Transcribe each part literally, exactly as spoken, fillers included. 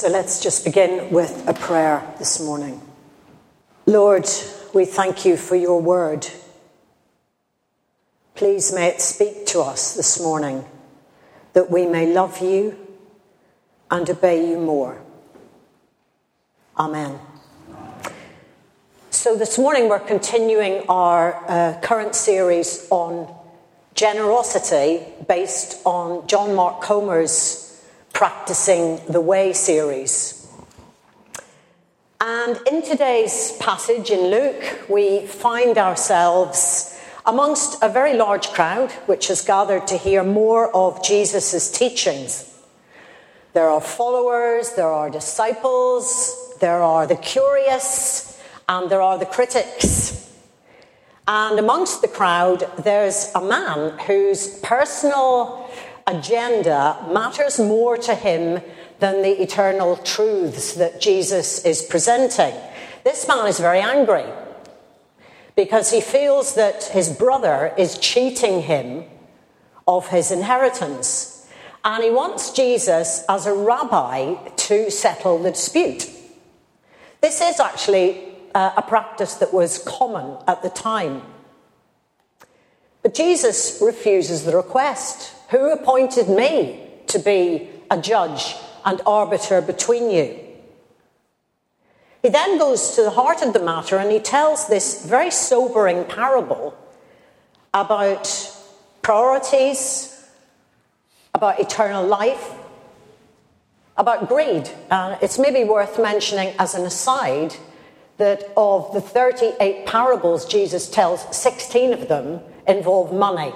So let's just begin with a prayer this morning. Lord, we thank you for your word. Please may it speak to us this morning, that we may love you and obey you more. Amen. So this morning we're continuing our uh, current series on generosity based on John Mark Comer's Practicing the Way series. And in today's passage in Luke, we find ourselves amongst a very large crowd which has gathered to hear more of Jesus' teachings. There are followers, there are disciples, there are the curious, and there are the critics. And amongst the crowd, there's a man whose personal agenda matters more to him than the eternal truths that Jesus is presenting. This man is very angry because he feels that his brother is cheating him of his inheritance, and he wants Jesus as a rabbi to settle the dispute. This is actually uh, a practice that was common at the time. But Jesus refuses the request. Who appointed me to be a judge and arbiter between you? He then goes to the heart of the matter and he tells this very sobering parable about priorities, about eternal life, about greed. Uh, it's maybe worth mentioning as an aside that of the thirty-eight parables Jesus tells, sixteen of them involve money.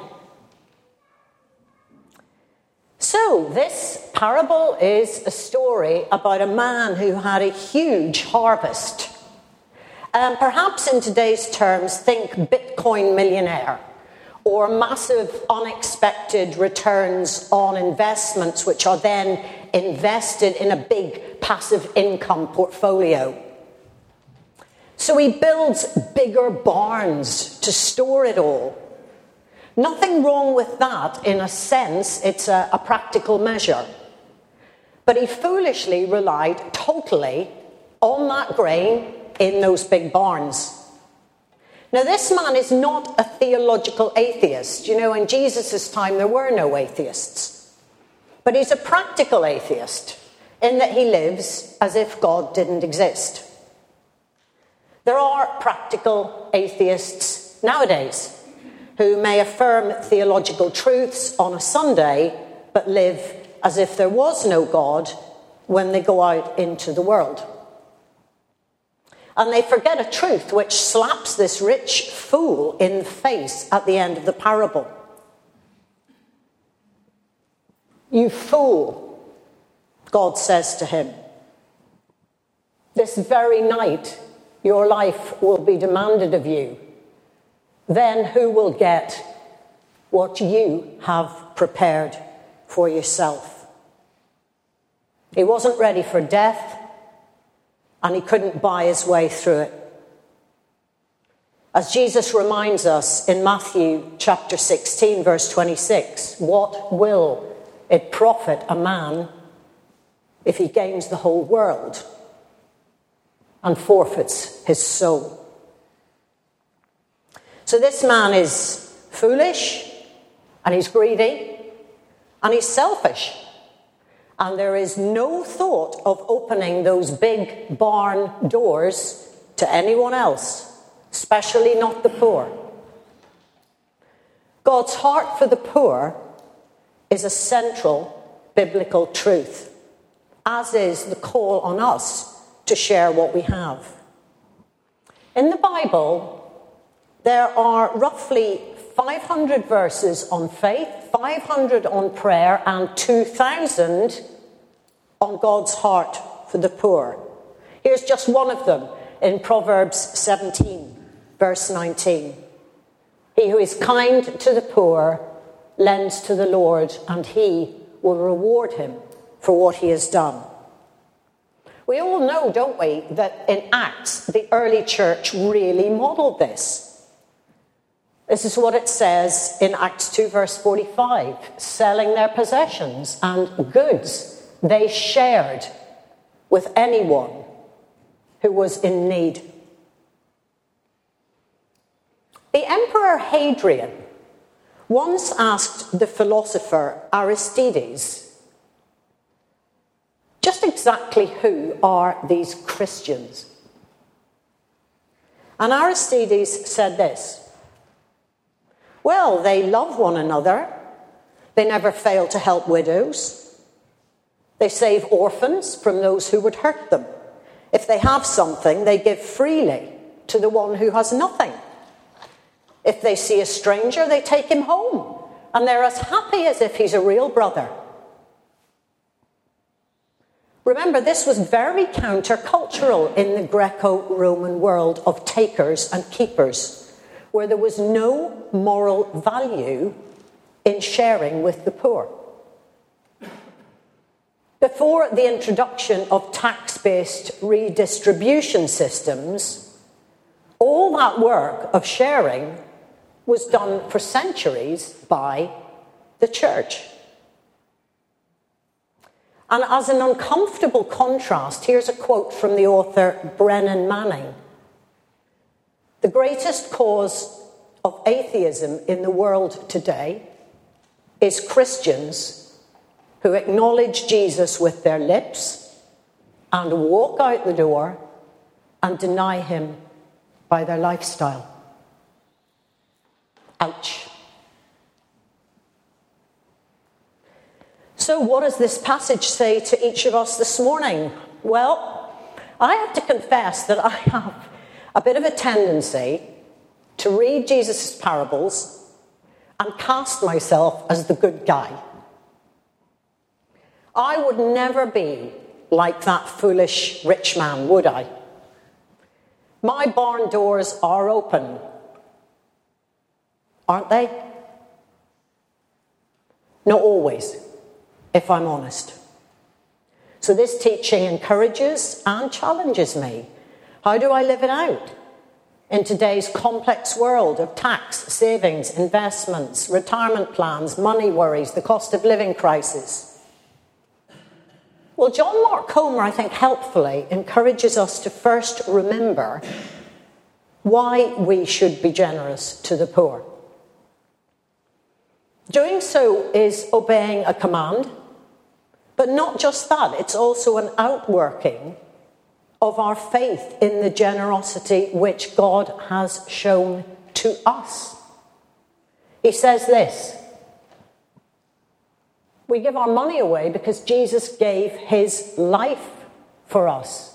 So this parable is a story about a man who had a huge harvest. Um, perhaps in today's terms, think Bitcoin millionaire or massive unexpected returns on investments which are then invested in a big passive income portfolio. So he builds bigger barns to store it all. Nothing wrong with that in a sense, it's a, a practical measure. But he foolishly relied totally on that grain in those big barns. Now this man is not a theological atheist. You know, in Jesus' time there were no atheists. But he's a practical atheist in that he lives as if God didn't exist. There are practical atheists nowadays who may affirm theological truths on a Sunday, but live as if there was no God when they go out into the world. And they forget a truth which slaps this rich fool in the face at the end of the parable. You fool, God says to him, this very night your life will be demanded of you. Then who will get what you have prepared for yourself? He wasn't ready for death, and he couldn't buy his way through it. As Jesus reminds us in Matthew chapter sixteen, verse twenty-six, what will it profit a man if he gains the whole world and forfeits his soul? So this man is foolish, and he's greedy, and he's selfish. And there is no thought of opening those big barn doors to anyone else, especially not the poor. God's heart for the poor is a central biblical truth, as is the call on us to share what we have. In the Bible, there are roughly five hundred verses on faith, five hundred on prayer, and two thousand on God's heart for the poor. Here's just one of them in Proverbs seventeen, verse nineteen. He who is kind to the poor lends to the Lord, and he will reward him for what he has done. We all know, don't we, that in Acts, the early church really modelled this. This is what it says in Acts two, verse forty-five. Selling their possessions and goods, they shared with anyone who was in need. The Emperor Hadrian once asked the philosopher Aristides, just exactly who are these Christians? And Aristides said this: well, they love one another. They never fail to help widows. They save orphans from those who would hurt them. If they have something, they give freely to the one who has nothing. If they see a stranger, they take him home, and they're as happy as if he's a real brother. Remember, this was very countercultural in the Greco-Roman world of takers and keepers, where there was no moral value in sharing with the poor. Before the introduction of tax-based redistribution systems, all that work of sharing was done for centuries by the church. And as an uncomfortable contrast, here's a quote from the author Brennan Manning. The greatest cause of atheism in the world today is Christians who acknowledge Jesus with their lips and walk out the door and deny him by their lifestyle. Ouch. So what does this passage say to each of us this morning? Well, I have to confess that I have a bit of a tendency to read Jesus' parables and cast myself as the good guy. I would never be like that foolish rich man, would I? My barn doors are open, aren't they? Not always, if I'm honest. So this teaching encourages and challenges me. How do I live it out in today's complex world of tax, savings, investments, retirement plans, money worries, the cost of living crisis? Well, John Mark Comer, I think, helpfully encourages us to first remember why we should be generous to the poor. Doing so is obeying a command, but not just that, it's also an outworking of our faith in the generosity which God has shown to us. He says this: we give our money away because Jesus gave his life for us.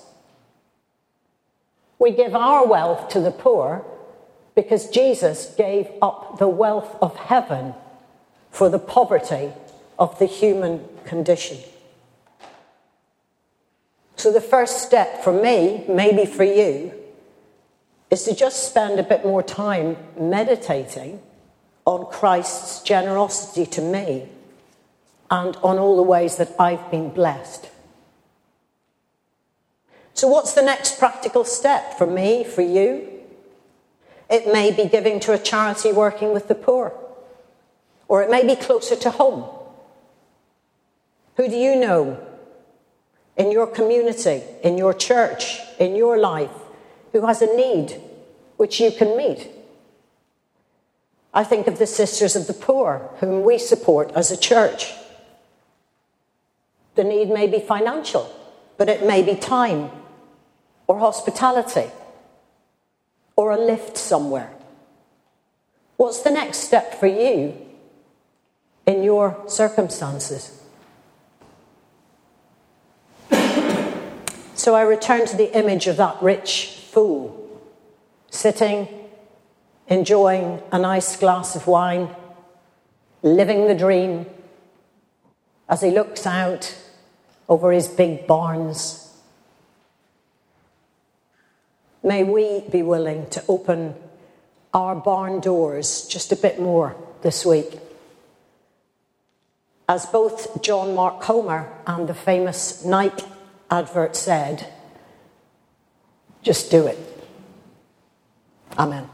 We give our wealth to the poor because Jesus gave up the wealth of heaven for the poverty of the human condition. So the first step for me, maybe for you, is to just spend a bit more time meditating on Christ's generosity to me and on all the ways that I've been blessed. So what's the next practical step for me, for you? It may be giving to a charity working with the poor, or it may be closer to home. Who do you know in your community, in your church, in your life, who has a need which you can meet? I think of the Sisters of the Poor, whom we support as a church. The need may be financial, but it may be time, or hospitality, or a lift somewhere. What's the next step for you in your circumstances? So I return to the image of that rich fool, sitting, enjoying a nice glass of wine, living the dream, as he looks out over his big barns. May we be willing to open our barn doors just a bit more this week. As both John Mark Comer and the famous Nike advert said, just do it. Amen.